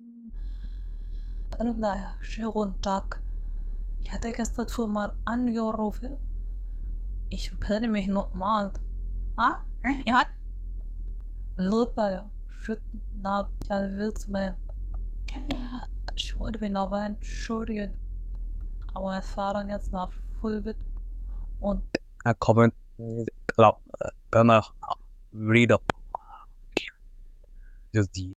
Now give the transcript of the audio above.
Naja, schönen guten Tag. Ich hatte gestern schon mal angerufen. Ich kenne mich nochmal. Ja, super. Schönen Abend, ja, willst du mir? Ich wollte mich aber entschuldigen. Aber es war dann jetzt nach Fulbit und Comment เราก็มา read up just